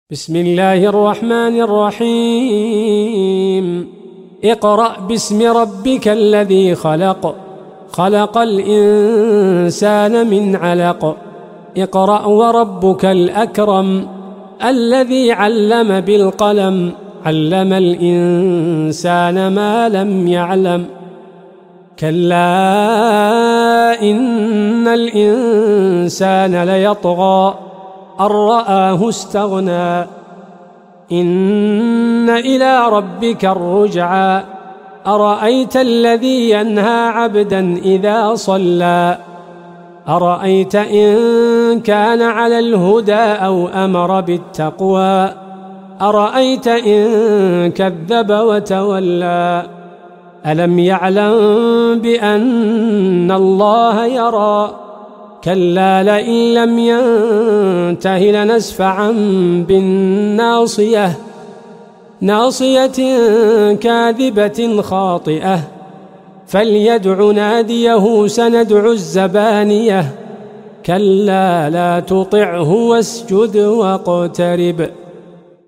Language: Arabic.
بسم الله الرحمن الرحيم. اقرأ باسم ربك الذي خلق، خلق الإنسان من علق. اقرأ وربك الأكرم الذي علم بالقلم، علم الإنسان ما لم يعلم. كلا إن الإنسان ليطغى أن رآه استغنى، إن إلى ربك الرجعى. أرأيت الذي ينهى عبدا إذا صلى، أرأيت إن كان على الهدى أو أمر بالتقوى، أرأيت إن كذب وتولى. ألم يعلم بأن الله يرى، كلا لئن لم ينته لنسفعا بالناصية، ناصية كاذبة خاطئة. فليدع ناديه سندع الزبانية، كلا لا تطعه واسجد واقترب.